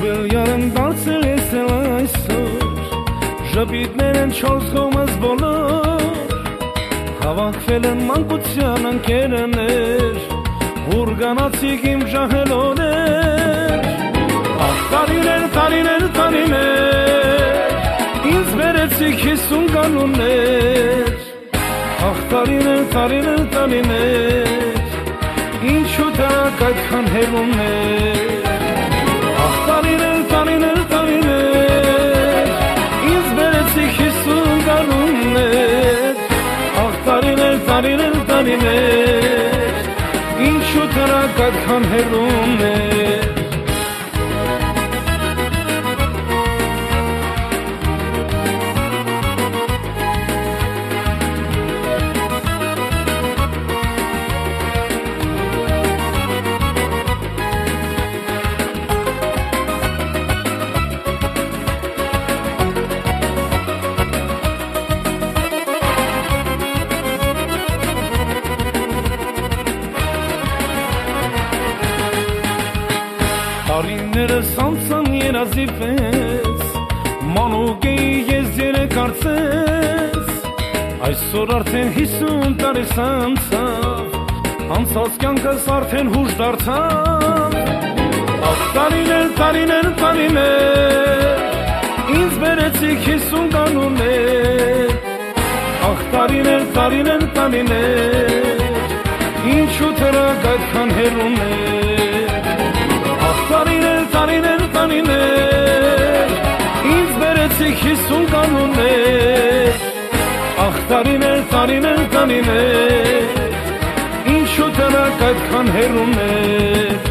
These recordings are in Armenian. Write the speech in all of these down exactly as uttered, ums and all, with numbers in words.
Ջբելյարն դարձել ես էլ այսօր, ժպիտներ են չորս կողմս բոլոր, հավաքվել են մանկության ընկերներ, ուռգանացիք իմ ժահելոներ, ախ տարիներ, տարիներ, տարիներ, ինձ վերեցիք հիսուն կանուններ, ախ տարիներ, տարիներ, տարիներ, ինչու դրանք այդքան հեռումներ, ախ տարիներ, տարիներ, տարիներ, ինձ վերեցիք հիսուն կանուններ, ախ տարիներ, տարիներ, տարիներ, ինչու դրանք այդքան հեռումներ, Տարիներս անցան երազի պես, մանուկ էի ես երեք արծես, այսօր արդեն հիսուն տարիս անցավ, անցած կյանքս արդեն հուշ դարձավ, ախ տարիներ, տարիներ, տարիներ, ինձ վերեցիք հիսուն կանուններ, ախ տարիներ, տարիներ, տարիներ, ինչու դրանք այդքան հեռումներ, տարիներ, տարիներ, տարիներ, ինձ վերեցիք հիսուն կանուններ, ախ տարիներ, տարիներ, տարիներ, ինչու դրանք այդքան հեռումներ,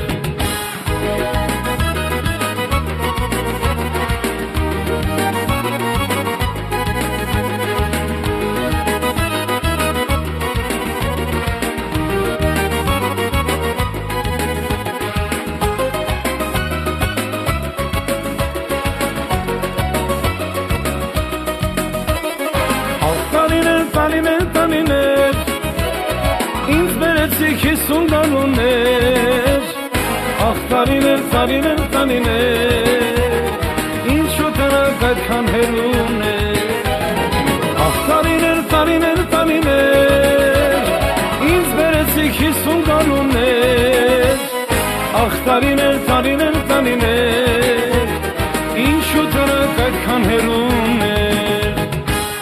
տարիներ, տարիներ, ինձ վերեցիք հիսուն կանուններ, ախ տարիներ, տարիներ, տարիներ, ինչու դրանք այդքան հեռումներ, ախ տարիներ, տարիներ, տարիներ, ինձ վերեցիք հիսուն կանուններ, ախ տարիներ, տարիներ, տարիներ, ինչու դրանք այդքան հեռումներ,